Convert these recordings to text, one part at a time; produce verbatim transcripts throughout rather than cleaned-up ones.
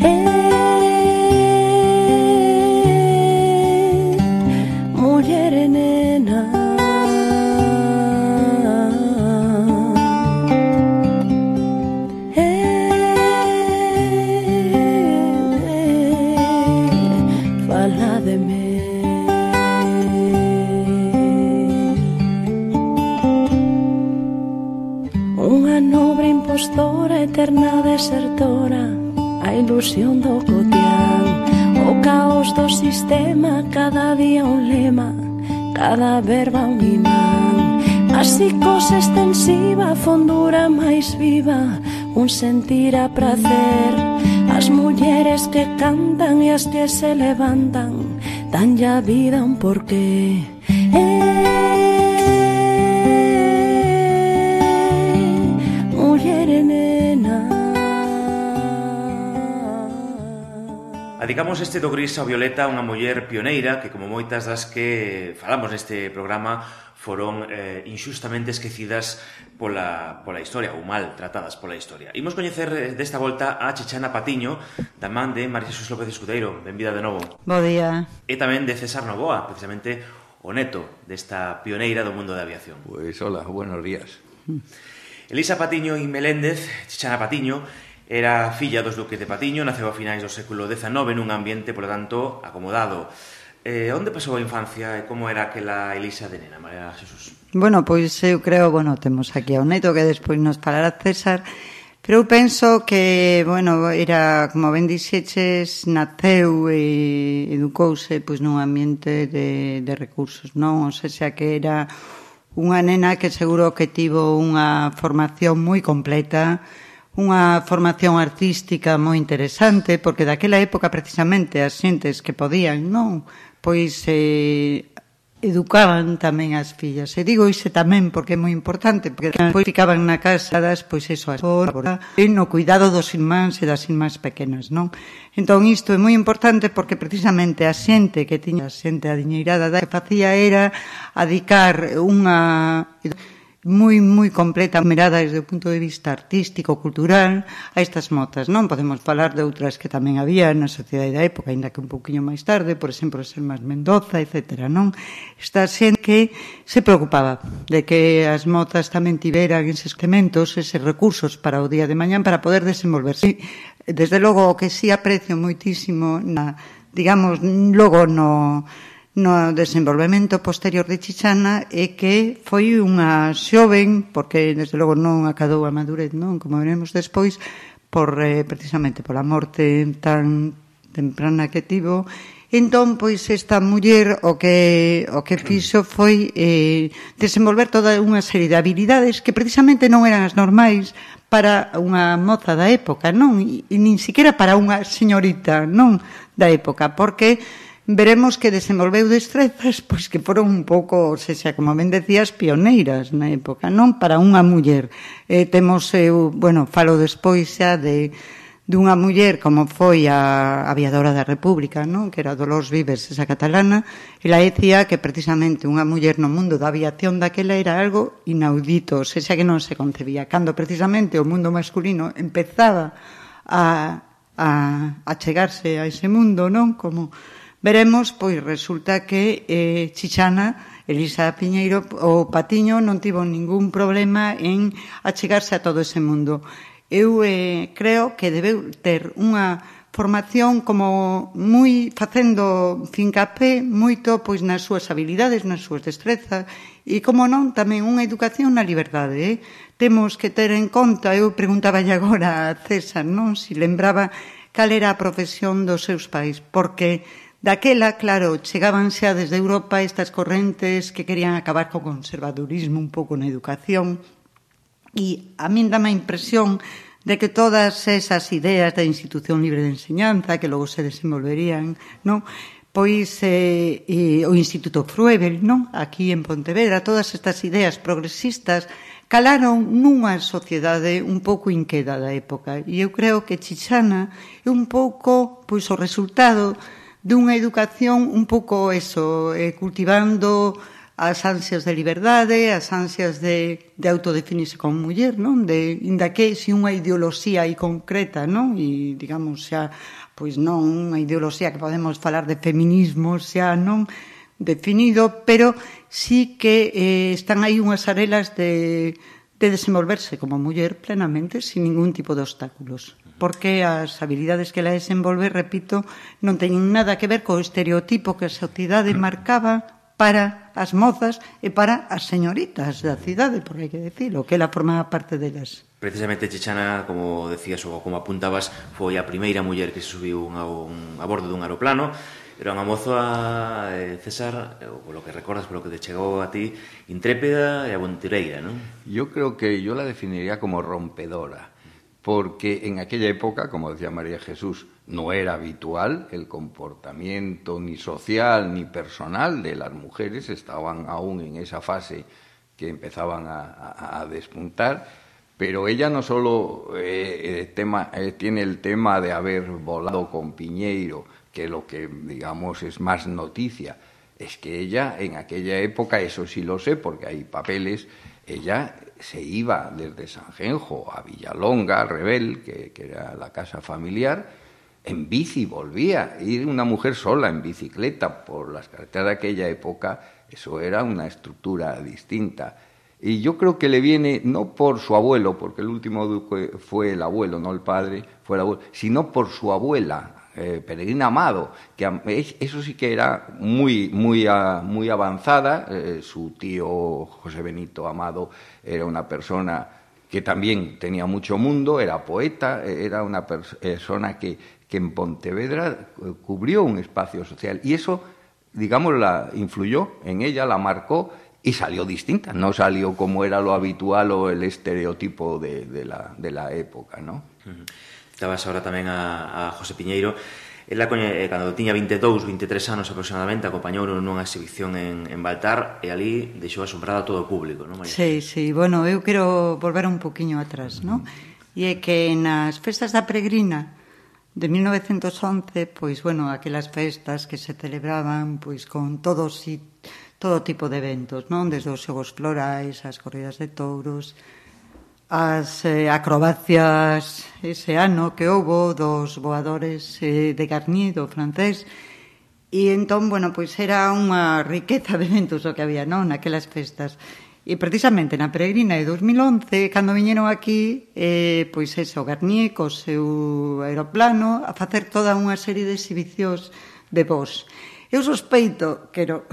muller nena, fala de mí. Unha nobre impostora, eterna desertora, a ilusión do cotián, o caos do sistema, cada día un lema, cada verba un imán. A psicose extensiva, a fondura máis viva, un sentir a prazer. As mulleres que cantan e as que se levantan, danlle a vida un porqué. Muller nena. Adicamos este do gris ao violeta, unha muller pioneira que, como moitas das que falamos neste programa, foron eh, inxustamente esquecidas pola, pola historia, ou mal tratadas pola historia. Imos coñecer eh, desta volta a Chichana Patiño, da man de María Xesús López Escudeiro. Benvida de novo. Bo día. E tamén de César Novoa, precisamente o neto desta pioneira do mundo da aviación. Pois, hola, buenos días. Elisa Patiño y Meléndez, Chichana Patiño, era filla dos duques de Patiño, naceu a finais do século dezenove nun ambiente, por lo tanto, acomodado. Eh, onde pasou a infancia e como era aquela Elisa de nena, María Xesús? Bueno, pois eu creo, bueno, temos aquí ao neto que despois nos falará César, pero eu penso que, bueno, era, como ben dixeches, naceu e educouse pois nun ambiente de, de recursos, non? O sea, que era unha nena que seguro que tivo unha formación moi completa, unha formación artística moi interesante, porque daquela época precisamente as xentes que podían, non, pois eh, educaban tamén as fillas. E digo iso tamén porque é moi importante, porque depois ficaban na casa das, pois eso, as horas, e no cuidado dos irmáns e das irmás pequenas, non? Entón isto é moi importante porque precisamente a xente que tiña, a xente adiñeirada da que facía era adicar unha moi, moi completa mirada desde o punto de vista artístico, cultural, a estas motas, non? Podemos falar de outras que tamén había na sociedade da época, ainda que un pouquiño máis tarde, por exemplo, Selmas Mendoza, etcétera, non? Esta xente que se preocupaba de que as motas tamén tiveran eses elementos, eses recursos para o día de mañán para poder desenvolverse. Desde logo, o que sí aprecio moitísimo na, digamos, logo no no desenvolvemento posterior de Chichana é que foi unha xoven, porque desde logo non acadou a madurez, non, como veremos despois, por eh, precisamente pola morte tan temprana que tivo. Entón, pois, esta muller o que o que fixo foi eh, desenvolver toda unha serie de habilidades que precisamente non eran as normais para unha moza da época, non? E, e nin siquiera para unha señorita, non, da época, porque veremos que desenvolveu destrezas pois que foron un pouco, ou seja, como ben decías, pioneiras na época, non? Para unha muller. Eh, temos, eu, bueno, falo despois xa de dunha muller como foi a aviadora da República, non? Que era Dolors Vives, esa catalana. Ela decía que precisamente unha muller no mundo da aviación daquela era algo inaudito, ou seja, que non se concebía. Cando precisamente o mundo masculino empezaba a, a, a chegarse a ese mundo, non? Como veremos, pois resulta que eh, Chichana, Elisa Piñeiro, o Patiño non tivo ningún problema en achegarse a todo ese mundo. Eu eh, creo que debeu ter unha formación como moi facendo fincapé moito pois nas súas habilidades, nas súas destrezas e, como non, tamén unha educación na liberdade. Eh? Temos que ter en conta, eu preguntaba agora a César, non, si lembraba cal era a profesión dos seus pais, porque daquela, claro, chegaban xa desde Europa estas correntes que querían acabar co conservadurismo un pouco na educación e a min dá a impresión de que todas esas ideas da institución libre de enseñanza que logo se desenvolverían, non? Pois eh, eh, o Instituto Fruebel, non? Aquí en Pontevedra, todas estas ideas progresistas calaron nunha sociedade un pouco inqueda da época e eu creo que Chichana é un pouco pois o resultado dunha educación un pouco eso, eh, cultivando as ansias de liberdade, as ansias de, de autodefinirse como muller, non? De, inda que si unha ideoloxía aí concreta, non? E, digamos, xa, pois non unha ideoloxía que podemos falar de feminismo, xa non definido, pero sí que eh, están aí unhas arelas de, de desenvolverse como muller plenamente, sin ningún tipo de obstáculos. Porque as habilidades que la desenvolve, repito, non teñen nada que ver co estereotipo que a sociedade marcaba para as mozas e para as señoritas da cidade, porque hai que decirlo, que ela formaba parte delas. Precisamente Chichana, como decías ou como apuntabas, foi a primeira muller que se subiu a, un, a bordo dun aeroplano. Era unha moza, eh, César, polo que recordas, polo que te chegou a ti, intrépida e aventureira, non? Yo creo que yo la definiría como rompedora, porque en aquella época, como decía María Jesús, no era habitual el comportamiento ni social ni personal de las mujeres, estaban aún en esa fase que empezaban a, a, a despuntar, pero ella no solo eh, tema, eh, tiene el tema de haber volado con Piñeiro, que lo que digamos es más noticia, es que ella en aquella época, eso sí lo sé porque hay papeles, ella se iba desde Sanjenjo a Villalonga, a Rebel, que, que era la casa familiar, en bici volvía. Ir una mujer sola en bicicleta por las carreteras de aquella época, eso era una estructura distinta. Y yo creo que le viene, no por su abuelo, porque el último duque fue el abuelo, no el padre, fue el abuelo, sino por su abuela, Eh, Peregrina Amado, que eso sí que era muy, muy, uh, muy avanzada. Eh, su tío José Benito Amado era una persona que también tenía mucho mundo, era poeta, era una persona que, que en Pontevedra cubrió un espacio social y eso, digamos, la influyó en ella, la marcó y salió distinta, no salió como era lo habitual o el estereotipo de, de, la, de la época, ¿no? Uh-huh. Estabas ahora tamén a, a José Piñeiro. Ela, cando tiña veintidós, veintitrés anos aproximadamente, acompañou nunha exhibición en, en Baltar e ali deixou asombrada a todo o público, non, María? Sí, sí, bueno, eu quero volver un poquinho atrás, non? E é que nas festas da Peregrina de mil novecentos once, pois, bueno, aquelas festas que se celebraban pois con todos e todo tipo de eventos, non? Desde os xogos florais, as corridas de touros, as eh, acrobacias ese ano que houbo dos voadores eh, de Garnier, do francés, e entón, bueno, pois era unha riqueza de eventos o que había, non, naquelas festas. E precisamente na Peregrina de dos mil once, cando viñeron aquí, eh, pois eso, Garnier co seu aeroplano a facer toda unha serie de exhibicións de voz. Eu sospeito, que no,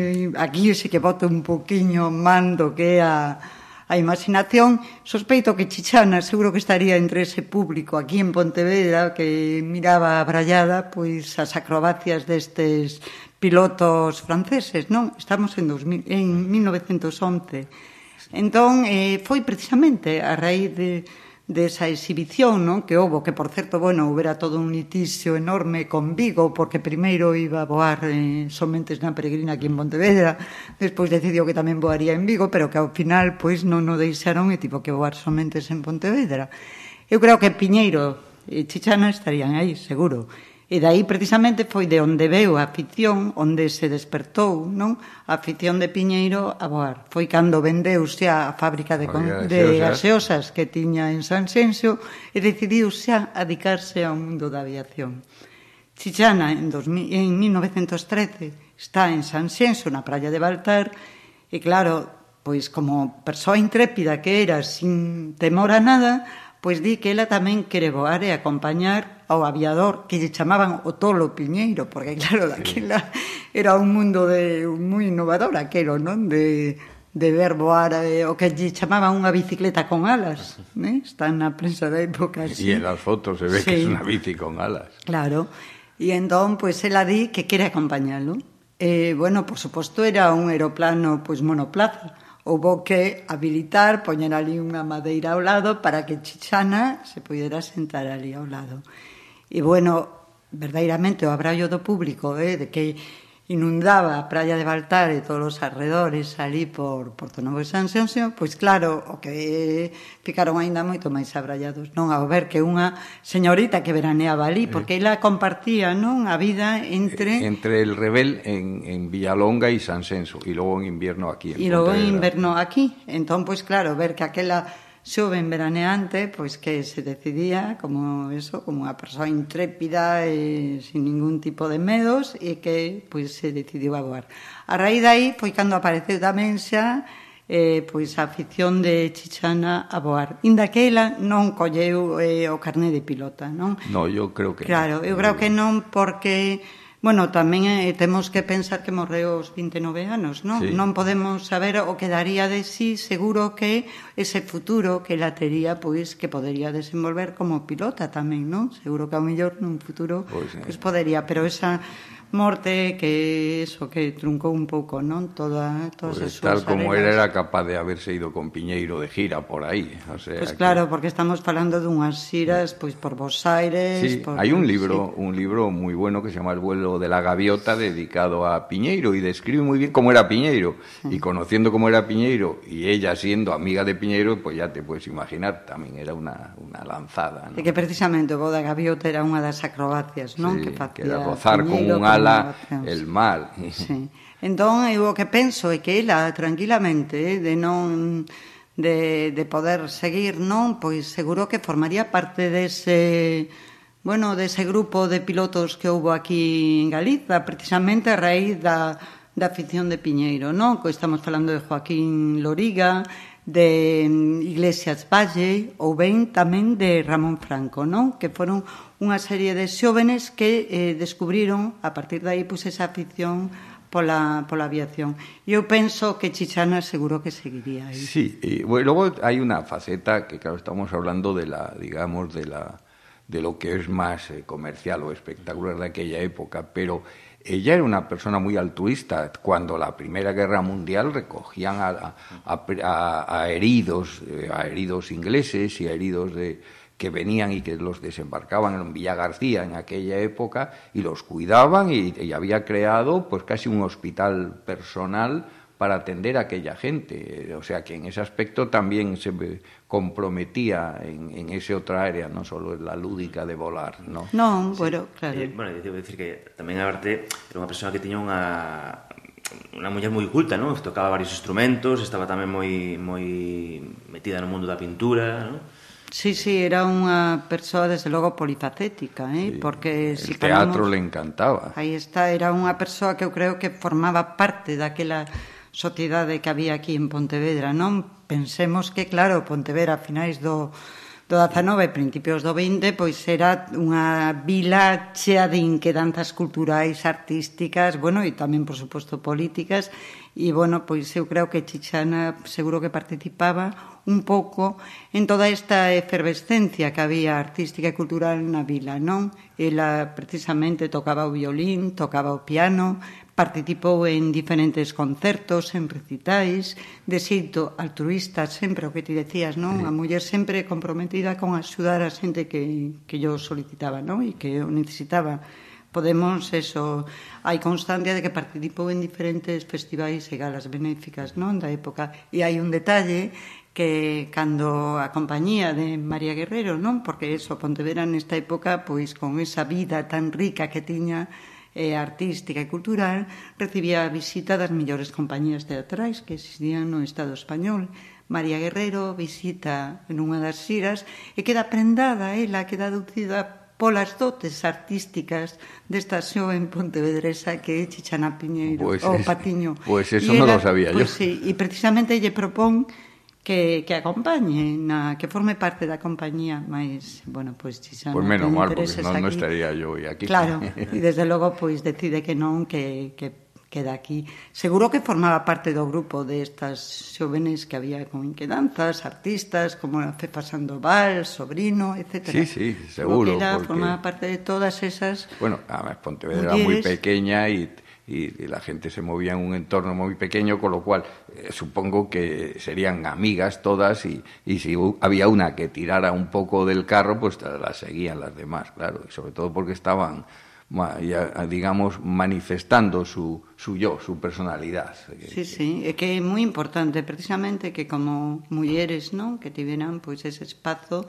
aquí sí que boto un poquinho mando que é a a imaginación, sospeito que Chichana seguro que estaría entre ese público aquí en Pontevedra que miraba abrallada pois as acrobacias destes pilotos franceses, non? Estamos en, dos mil, en mil novecentos once. Entón, eh, foi precisamente a raíz de, de esa exhibición, non? Que houbo, que por certo, bueno, houbera todo un litixio enorme con Vigo, porque primeiro iba a voar eh, somente na Peregrina aquí en Pontevedra, despois decidiu que tamén voaría en Vigo, pero que ao final, pois, non o deixaron e tivo que voar somente en Pontevedra. Eu creo que Piñeiro e Chichana estarían aí, seguro. E daí, precisamente, foi de onde veu a afición, onde se despertou, non? A afición de Piñeiro a voar. Foi cando vendeu xa a fábrica de, con, de gaseosas que tiña en Sanxenxo e decidiu xa dedicarse ao mundo da aviación. Chichana, en, dos, en mil novecentos trece, está en Sanxenxo, na praia de Baltar, e claro, pois como persoa intrépida que era, sin temor a nada, pois di que ela tamén quere voar e acompañar ao aviador que lle chamaban o Tolo Piñeiro, porque claro, daquela era un mundo de moi innovador aquelo, non? De, de ver voar eh, o que lle chamaban unha bicicleta con alas, ¿eh? Está na prensa da época así. E en las fotos se ve sí, que es unha bici con alas. Claro, e entón, pois, ela di que quere acompañalo. Eh, bueno, por suposto, era un aeroplano, pois, monoplaza. Houbo que habilitar, poñer ali unha madeira ao lado para que Chichana se pudera sentar ali ao lado. E, bueno, verdadeiramente o abrallo do público, eh, de que inundaba a praia de Baltar e todos os arredores ali por Porto Novo e San Xenxo, pois claro, o que ficaron aínda moito máis abrallados, non, ao ver que unha señorita que veraneaba ali, porque ela compartía, non, a vida entre... Entre el Rebel en, en Villalonga e San Xenxo, e logo en invierno aquí en Pontevedra. E logo en inverno aquí, entón, pois claro, ver que aquela xoven veraneante, pois que se decidía como eso, como unha persoa intrépida e sin ningún tipo de medos e que pois se decidiu a voar. A raíz de aí foi cando apareceu tamén xa eh, pois a afición de Chichana a voar. Inda que ela non colleu eh, o carné de pilota, non? No, eu creo que Claro, non. eu creo que non porque... Bueno, tamén eh, temos que pensar que morreu aos vinte e nove anos, non? Sí. Non podemos saber o que daría de sí, seguro que ese futuro que ela tería, pois, que podería desenvolver como pilota tamén, non? Seguro que ao mellor nun futuro, pois, Pois, eh. pois podería, pero esa morte que eso que truncou un pouco, non? Toda, todas Pues as súas tal como arenas. era, era capaz de haberse ido con Piñeiro de gira por aí. O sea, Pois que... claro, porque estamos falando dunhas xiras pois por Bos Aires... Sí, por... hay un libro, sí. un libro muy bueno que se llama El vuelo de la gaviota, dedicado a Piñeiro, y describe muy bien cómo era Piñeiro. Sí. Y conociendo cómo era Piñeiro, y ella siendo amiga de Piñeiro, pues ya te puedes imaginar, tamén era una, una lanzada, ¿no? E que precisamente o voo da gaviota era unha das acrobacias, non? Sí, que facía que era rozar con Piñeiro, un ala con el mar. Sí. Entón, eu o que penso é que ela, tranquilamente, de non... De, de poder seguir, non? Pois seguro que formaría parte dese... Bueno, dese grupo de pilotos que houbo aquí en Galiza, precisamente a raíz da, da afición de Piñeiro, non? Que estamos falando de Joaquín Loriga, de Iglesias Valle, ou ben tamén de Ramón Franco, non? Que foron unha serie de xóvenes que eh, descubriron, a partir de aí, pues, esa afición pola, pola aviación. E eu penso que Chichana seguro que seguiría aí. Sí, y bueno, luego hay una faceta que, claro, estamos hablando de la, digamos, de la de lo que es más eh, comercial o espectacular de aquella época, pero ella era una persona muy altruista. Cuando la Primera Guerra Mundial recogían a, a, a, a heridos, eh, a heridos ingleses y a heridos de que venían y que los desembarcaban en Villa García en aquella época y los cuidaban y, y había creado pues casi un hospital personal para atender a aquella gente. O sea que en ese aspecto también se comprometía en, en esa otra área, no solo en la lúdica de volar, ¿no? Non, Sí. bueno, claro. Eh, bueno, debo dicir que tamén a Arte era unha persoa que tiña unha unha muller moi culta, non? Tocaba varios instrumentos, estaba tamén moi moi metida no mundo da pintura, non? Sí, sí, era unha persoa, desde logo, polifacética, eh? Sí, Porque el si teatro falamos... le encantaba. Aí está, era unha persoa que eu creo que formaba parte daquela sociedade que había aquí en Pontevedra, non? Pensemos que, claro, Pontevedra a finais do, do dezanove, principios do vinte, pois era unha vila chea de inquedanzas culturais, artísticas, bueno, e tamén, por suposto, políticas, e, bueno, pois eu creo que Chichana seguro que participaba un pouco en toda esta efervescencia que había artística e cultural na vila, non? Ela precisamente tocaba o violín, tocaba o piano, participou en diferentes concertos, en recitais, de xeito altruista, sempre o que ti decías, non? A muller sempre comprometida con axudar a xente que, que yo solicitaba, non? E que o necesitaba. Podemos, eso, hai constancia de que participou en diferentes festivais e galas benéficas, non? Da época. E hai un detalle que cando a compañía de María Guerrero, non? Porque eso, Pontevedra nesta época, pois con esa vida tan rica que tiña eh, artística e cultural, recibía a visita das millores compañías teatrais que existían no Estado español. María Guerrero visita en unha das xiras e queda prendada, ela queda aducida polas dotes artísticas desta xoven pontevedresa que é Chichana Piñeiro, Pues ou es, Patiño. Pues eso E no ela, lo sabía pues, yo. Sí, e precisamente lle propón que, que acompañe, na, que forme parte da compañía, mas, bueno, pois Chichana Pues menos ten mal, porque intereses no, no aquí. estaría yo hoy aquí. Claro, e desde logo, pois decide que non, que, que queda aquí. Seguro que formaba parte do grupo destas xóvenes que había con inquedanzas, artistas, como a Fefa Sandoval, Sobrino, etcétera. Sí, sí, seguro. Porque ela porque... formaba parte de todas esas... Bueno, además Pontevedra era muy mujeres. pequeña y, y, y la gente se movía en un entorno muy pequeño, con lo cual eh, supongo que serían amigas todas y, y si hu- había una que tirara un poco del carro, pues la seguían las demás, claro, y sobre todo porque estaban digamos, manifestando su, su yo, su personalidad. Sí, sí, é que é moi importante precisamente que como mulleres, non, que tiveran pois ese espazo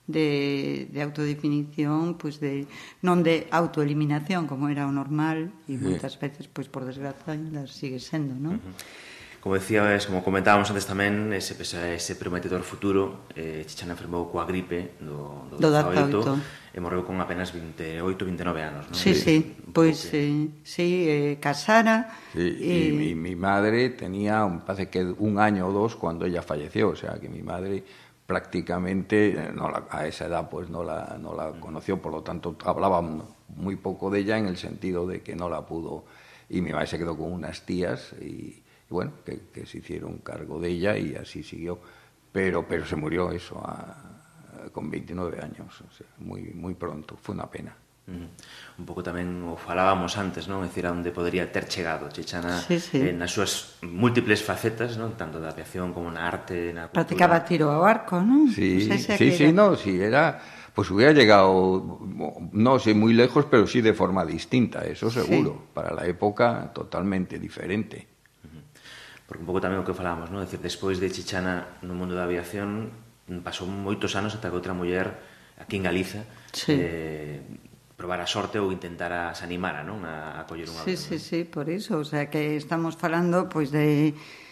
de, de autodefinición, pois de non de autoeliminación como era o normal e moitas veces, pois por desgraza, ainda sigue sendo, non? Uh-huh. Como decías, como comentábamos antes tamén, ese, ese prometedor futuro, eh, Chichana enfermou coa gripe do, do dezaoito e morreu con apenas veintioito, veintinueve anos, non? Sí, sí, pois eh, sí, eh, casara. Sí, eh, y mi, mi madre tenía, parece que un año o dos cuando ella falleció, o sea que mi madre prácticamente no la, a esa edad pues no la, no la conoció, por lo tanto hablaba muy poco de ella en el sentido de que no la pudo, y mi madre se quedó con unas tías y bueno, que, que se hicieron cargo de ella y así siguió, pero pero se murió eso a, a, con veintinueve años, o sea, muy muy pronto, fue una pena. Uh-huh. Un pouco tamén o falábamos antes, non? É dicir, a onde podería ter chegado Chichana, sí, sí. Eh, nas súas múltiples facetas, non? Tanto da aviación como na arte, na cultura. Practicaba tiro ao arco, non? Sí, no sé si sí, sí, era... no, sí, era... Pues hubiera llegado, no sé, muy lejos, pero sí de forma distinta, eso seguro, sí. Para la época totalmente diferente. Porque un pouco tamén o que falábamos, non? É dicir, despois de Chichana no mundo da aviación pasou moitos anos ata que outra muller aquí en Galiza sí. eh, probara a sorte ou intentara se animara, non? A, a coller un sí, avión. Sí, sí, sí, por iso, o sea que estamos falando pois de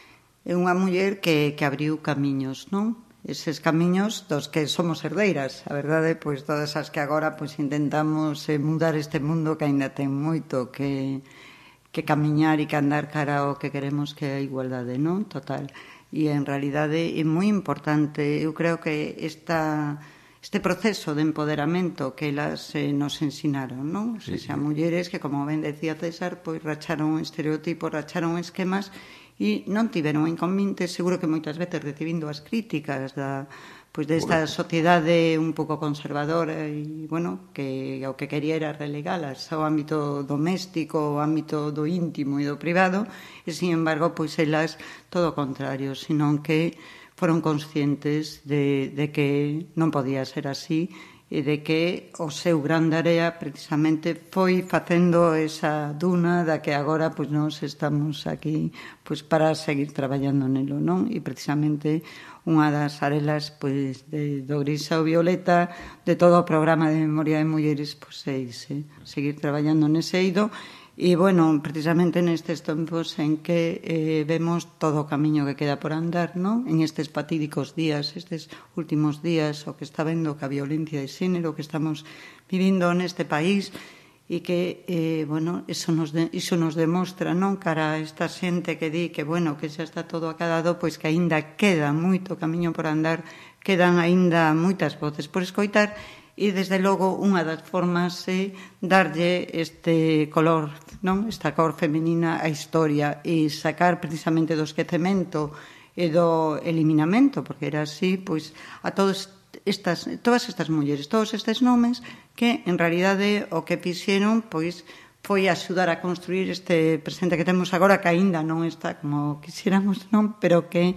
unha muller que, que abriu camiños, non? Eses camiños dos que somos herdeiras, a verdade, pois todas as que agora pois intentamos eh, mudar este mundo que aínda ten moito que que camiñar e que andar cara ao que queremos que é a igualdade, non? Total. E en realidade é moi importante, eu creo que esta, este proceso de empoderamento que elas eh, nos ensinaron, non? Sí, xa mulleres que, como ben decía César, pois racharon estereotipos, racharon esquemas e non tiveron inconvenientes, seguro que moitas veces recibindo as críticas da pois desta sociedade un pouco conservadora e, bueno, que o que quería era relegalas ao ámbito doméstico, ao ámbito do íntimo e do privado, e, sin embargo, pois elas todo o contrario, senón que foron conscientes de, de que non podía ser así e de que o seu gran tarea precisamente foi facendo esa duna da que agora pois nós estamos aquí pois para seguir traballando nelo, non? E precisamente unha das arelas pois de, do gris ao violeta de todo o programa de memoria de mulleres pois é ese, seguir traballando nese eido. E, bueno, precisamente nestes tempos en que eh, vemos todo o camiño que queda por andar, non? En estes fatídicos días, estes últimos días, o que está vendo que a violencia de xénero que estamos vivindo neste país e que, eh, bueno, iso nos, de, iso nos demostra, non? Cara a esta xente que di que, bueno, que xa está todo acabado, pois que aínda queda moito camiño por andar, quedan aínda moitas voces por escoitar. E, desde logo, unha das formas é darlle este color, non? Esta cor femenina á historia e sacar precisamente do esquecemento e do eliminamento, porque era así, pois, a todos estas, todas estas mulleres, todos estes nomes que, en realidade, o que fixeron, pois, foi axudar a construir este presente que temos agora, que aínda non está como quixéramos, non? Pero que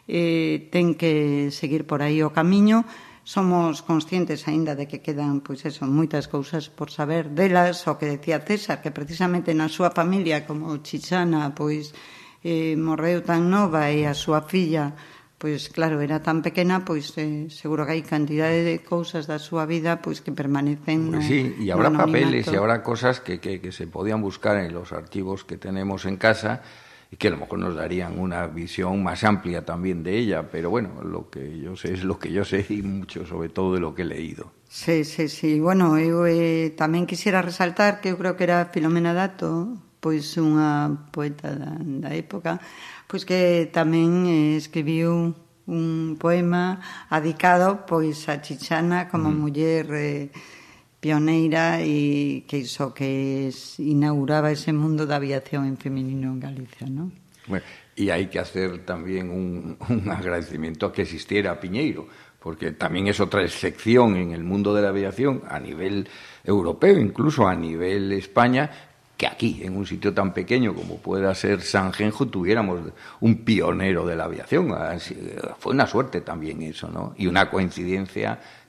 eh, ten que seguir por aí o camiño. Somos conscientes aínda de que quedan, pois eso, moitas cousas por saber delas, o que decía César, que precisamente na súa familia, como Chichana, pois eh, morreu tan nova e a súa filla, pois claro, era tan pequena, pois eh, seguro que hai cantidade de cousas da súa vida pois que permanecen no, sí, y habrá no papeles y habrá cosas que, que, que se podían buscar en los archivos que tenemos en casa y que a lo mejor nos darían una visión más amplia también de ella, pero bueno, lo que yo sé es lo que yo sé y mucho sobre todo de lo que he leído. Sí, sí, sí, bueno, eu eh, tamén quisiera resaltar que eu creo que era Filomena Dato, pois unha poeta da, da época, pois que tamén eh, escribiu un poema adicado pois a Chichana como mm. muller eh, pioneira e que iso que es, inauguraba ese mundo da aviación en femenino en Galicia, ¿no? Bueno, y hay que hacer también un, un agradecimiento a que existiera Piñeiro, porque también es otra excepción en el mundo de la aviación a nivel europeo, incluso a nivel España, que aquí, en un sitio tan pequeño como pueda ser Sanjenjo, tuviéramos un pionero de la aviación. Fue una suerte también eso, ¿no? Y una coincidencia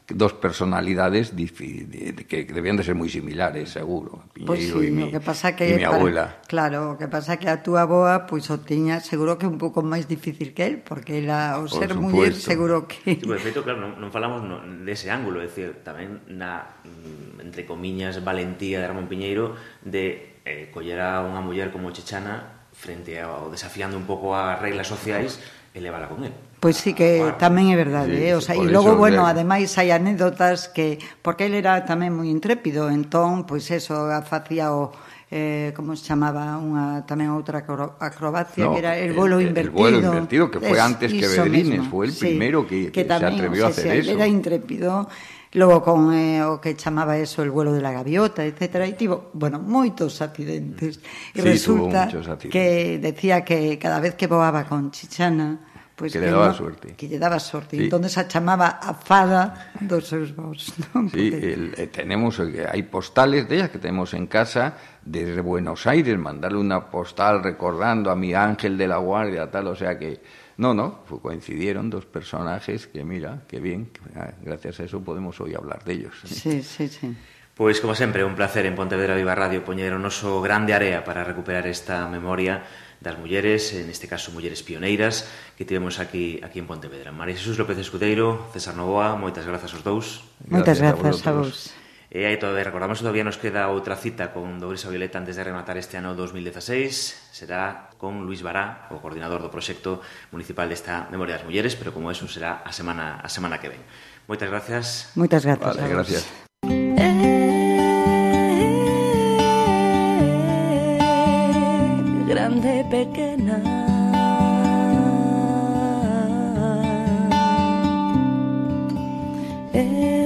dos personalidades que debían de ser moi similares, seguro. Piñeiro Pois sí, e mi, que pasa que, e mi abuela. Para, claro, o que pasa que a túa aboa pois o tiña seguro que un pouco máis difícil que él, porque ela, o ser muller, seguro que... Sí, por efecto, claro, non, non falamos no, dese ángulo, é dicir, tamén na, entre comiñas, valentía de Ramón Piñeiro de eh, coller a unha muller como Chechana frente ao desafiando un pouco as reglas sociais e levala con él. Pois sí que ah, tamén é verdade, sí, eh? O sea, e logo, bueno, de... ademais hai anécdotas que, porque ele era tamén moi intrépido, entón, pois eso, facía o, eh, como se chamaba, unha tamén outra acrobacia, no, que era el vuelo el, invertido. El vuelo invertido, que foi antes que Bedrines, foi el sí, primeiro que, que, que tamén, se atrevió o sea, a hacer si, eso. Era intrépido, logo con eh, o que chamaba eso, el vuelo de la gaviota, etcétera, e tivo, bueno, moitos accidentes. E sí, resulta que decía que cada vez que voaba con Chichana, pues que, que le daba no, suerte. Que lle daba sorte. Sí. Entón a chamaba a fada dos seus voos. ¿No? Sí, el, eh, tenemos, eh, hai postales de ellas que tenemos en casa desde Buenos Aires, mandarle una postal recordando a mi ángel de la guardia, tal, o sea que, no, no, coincidieron dos personajes que, mira, que bien, que, gracias a eso podemos hoy hablar de ellos. Sí, sí, sí. Pois, como sempre, un placer en Pontevedra Viva Radio poñer o noso grande area para recuperar esta memoria das mulleres, en este caso mulleres pioneiras, que tivemos aquí aquí en Pontevedra. María Jesús López Escudeiro, César Novoa, moitas grazas aos dous. Moitas grazas a vos. E aí todavía recordamos que todavía nos queda outra cita con Douresa Violeta antes de rematar este ano dos mil dieciséis. Será con Luis Bará, o coordinador do proxecto municipal desta Memoria das Mulleres, pero como eso será a semana a semana que ven. Moitas gracias. Moitas grazas. Vale, gracias. Grande, pequena, eh.